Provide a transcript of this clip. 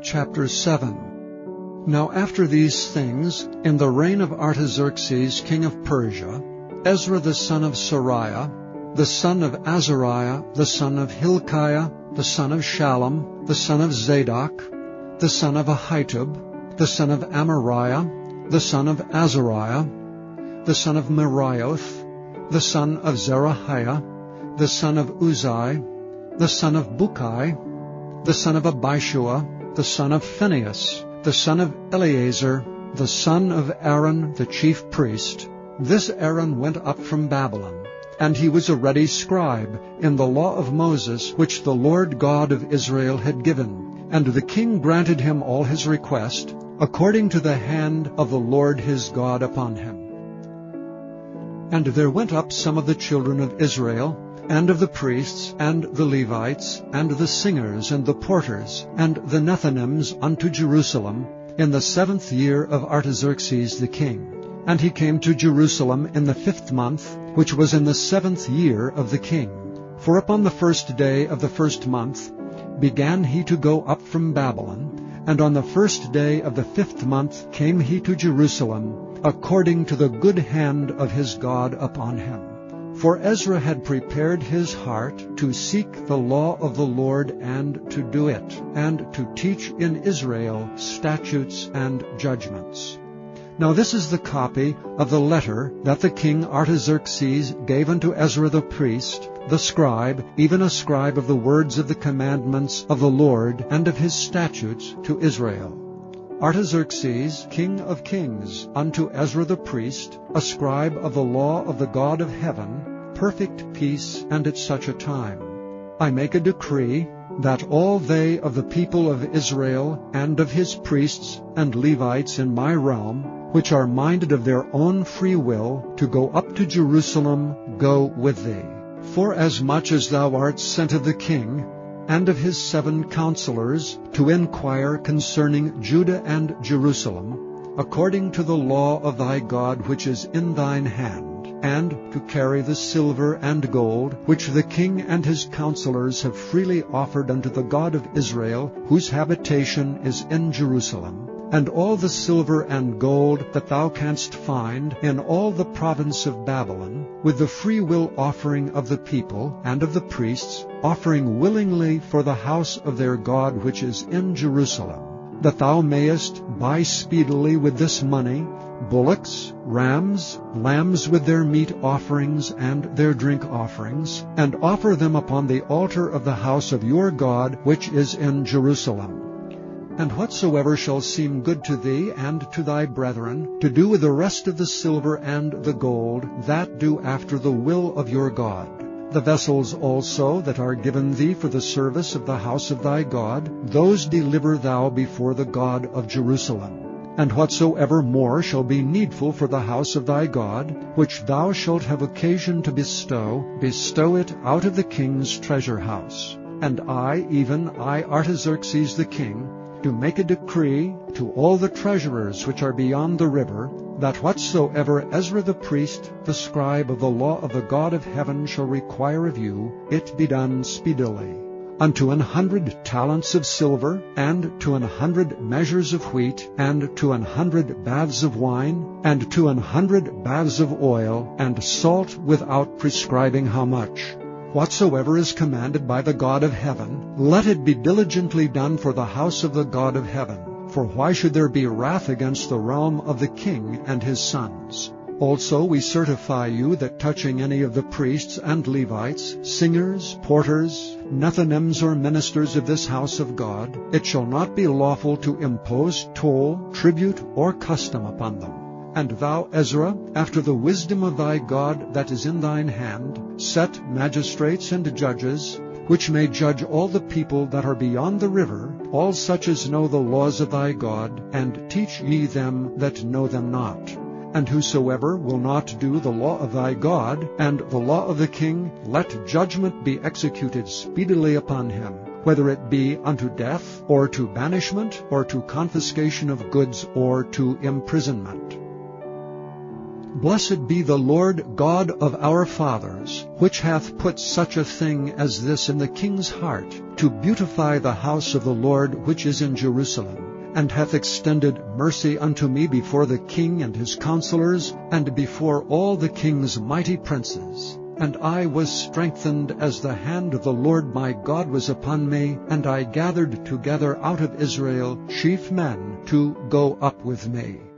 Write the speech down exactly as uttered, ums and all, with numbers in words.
Chapter seven. Now after these things, in the reign of Artaxerxes king of Persia, Ezra the son of Seraiah, the son of Azariah, the son of Hilkiah, the son of Shallum, the son of Zadok, the son of Ahitub, the son of Amariah, the son of Azariah, the son of Merioth, the son of Zerahiah, the son of Uzai, the son of Bukai, the son of Abishua, the son of Phinehas, the son of Eleazar, the son of Aaron the chief priest. This Aaron went up from Babylon, and he was a ready scribe in the law of Moses, which the Lord God of Israel had given. And the king granted him all his request, according to the hand of the Lord his God upon him. And there went up some of the children of Israel, and of the priests, and the Levites, and the singers, and the porters, and the Nethinims unto Jerusalem, in the seventh year of Artaxerxes the king. And he came to Jerusalem in the fifth month, which was in the seventh year of the king. For upon the first day of the first month began he to go up from Babylon, and on the first day of the fifth month came he to Jerusalem, according to the good hand of his God upon him. For Ezra had prepared his heart to seek the law of the Lord and to do it, and to teach in Israel statutes and judgments. Now this is the copy of the letter that the king Artaxerxes gave unto Ezra the priest, the scribe, even a scribe of the words of the commandments of the Lord and of his statutes to Israel. Artaxerxes, king of kings, unto Ezra the priest, a scribe of the law of the God of heaven, perfect peace, and at such a time. I make a decree that all they of the people of Israel and of his priests and Levites in my realm, which are minded of their own free will to go up to Jerusalem, go with thee. Forasmuch as thou art sent of the king, and of his seven counselors, to inquire concerning Judah and Jerusalem, according to the law of thy God which is in thine hand, and to carry the silver and gold, which the king and his counselors have freely offered unto the God of Israel, whose habitation is in Jerusalem, and all the silver and gold that thou canst find in all the province of Babylon, with the free will offering of the people and of the priests, offering willingly for the house of their God which is in Jerusalem, that thou mayest buy speedily with this money bullocks, rams, lambs with their meat offerings and their drink offerings, and offer them upon the altar of the house of your God which is in Jerusalem. And whatsoever shall seem good to thee and to thy brethren, to do with the rest of the silver and the gold, that do after the will of your God. The vessels also that are given thee for the service of the house of thy God, those deliver thou before the God of Jerusalem. And whatsoever more shall be needful for the house of thy God, which thou shalt have occasion to bestow, bestow it out of the king's treasure house. And I, even I, Artaxerxes the king, to make a decree to all the treasurers which are beyond the river, that whatsoever Ezra the priest, the scribe of the law of the God of heaven, shall require of you, it be done speedily. Unto an hundred talents of silver, and to an hundred measures of wheat, and to an hundred baths of wine, and to an hundred baths of oil, and salt without prescribing how much. Whatsoever is commanded by the God of heaven, let it be diligently done for the house of the God of heaven. For why should there be wrath against the realm of the king and his sons? Also we certify you that touching any of the priests and Levites, singers, porters, Nethinims, or ministers of this house of God, it shall not be lawful to impose toll, tribute, or custom upon them. And thou, Ezra, after the wisdom of thy God that is in thine hand, set magistrates and judges, which may judge all the people that are beyond the river, all such as know the laws of thy God, and teach ye them that know them not. And whosoever will not do the law of thy God, and the law of the king, let judgment be executed speedily upon him, whether it be unto death, or to banishment, or to confiscation of goods, or to imprisonment. Blessed be the Lord God of our fathers, which hath put such a thing as this in the king's heart, to beautify the house of the Lord which is in Jerusalem, and hath extended mercy unto me before the king and his counselors, and before all the king's mighty princes. And I was strengthened as the hand of the Lord my God was upon me, and I gathered together out of Israel chief men to go up with me.